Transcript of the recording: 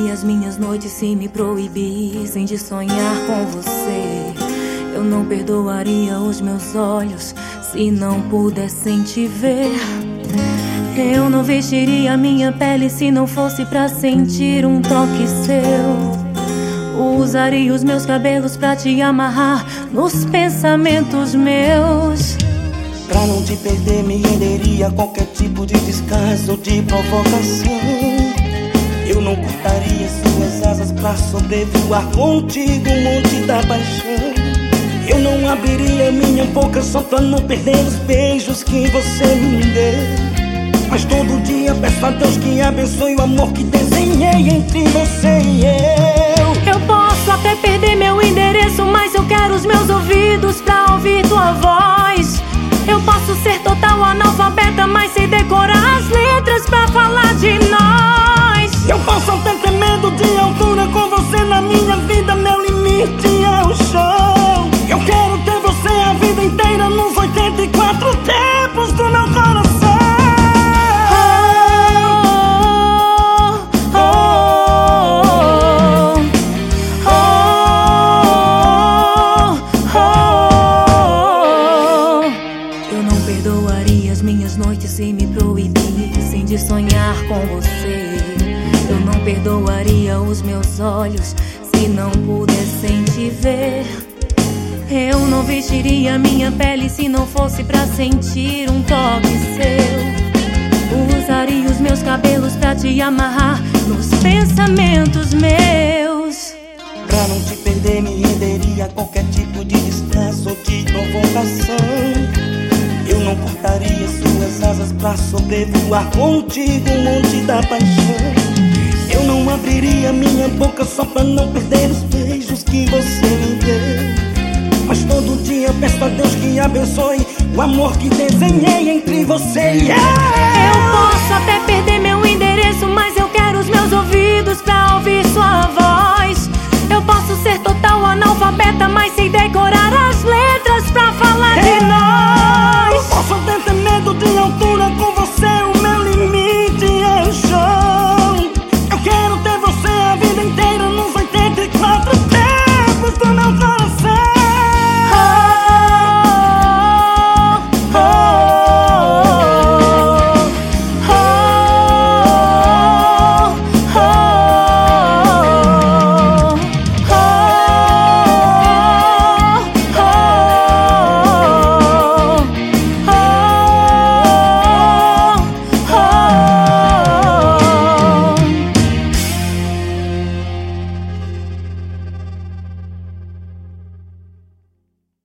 perdoaria as minhas noites se me proibissem de sonhar com você. Eu não perdoaria os meus olhos se não pudessem te ver. Eu não vestiria minha pele se não fosse pra sentir um toque seu. Usaria os meus cabelos pra te amarrar nos pensamentos meus. Pra não te perder me renderia a qualquer tipo de descaso ou de provocação. Eu não cortaria suas asas pra sobrevoar contigo o monte da paixão. Eu não abriria minha boca só pra não perder os beijos que você me deu. Mas todo dia peço a Deus que abençoe o amor que desenhei entre você e eu. Eu posso até perder meu endereço, mas eu quero os meus ouvidos pra ouvir tua voz. Eu posso ser total analfabeta, mas sei decorar as letras pra falar de nós. Eu posso até ter medo de altura, com você na minha vida meu limite é o chão. Eu quero ter você a vida inteira nos 84 tempos do meu coração. Perdoaria as minhas noites se me proibissem de sonhar com você. Eu não perdoaria os meus olhos se não pudessem te ver. Eu não vestiria minha pele se não fosse pra sentir um toque seu. Usaria os meus cabelos pra te amarrar nos pensamentos meus. Pra não te perder me renderia a qualquer tipo de descanso ou de provocação. Eu não cortaria suas asas pra sobrevoar contigo o monte da paixão. Eu não abriria minha boca só pra não perder os beijos que você me deu. Mas todo dia peço a Deus que abençoe o amor que desenhei entre você e eu. Eu posso até perder meu endereço, mas eu quero os meus ouvidos pra